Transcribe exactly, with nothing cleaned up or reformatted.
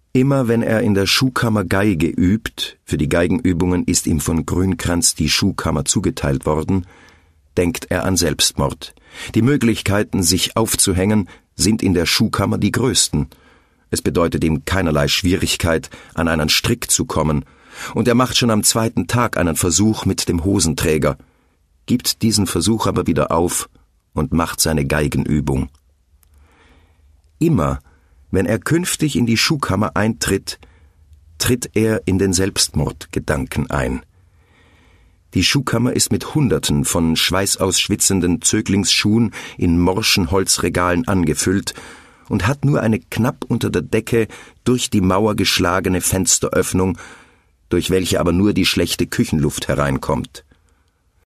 Immer wenn er in der Schuhkammer Geige übt, für die Geigenübungen ist ihm von Grünkranz die Schuhkammer zugeteilt worden, denkt er an Selbstmord. Die Möglichkeiten, sich aufzuhängen, sind in der Schuhkammer die größten. Es bedeutet ihm keinerlei Schwierigkeit, an einen Strick zu kommen, und er macht schon am zweiten Tag einen Versuch mit dem Hosenträger, gibt diesen Versuch aber wieder auf und macht seine Geigenübung. Immer, wenn er künftig in die Schuhkammer eintritt, tritt er in den Selbstmordgedanken ein. Die Schuhkammer ist mit Hunderten von schweißausschwitzenden Zöglingsschuhen in morschen Holzregalen angefüllt und hat nur eine knapp unter der Decke durch die Mauer geschlagene Fensteröffnung, durch welche aber nur die schlechte Küchenluft hereinkommt.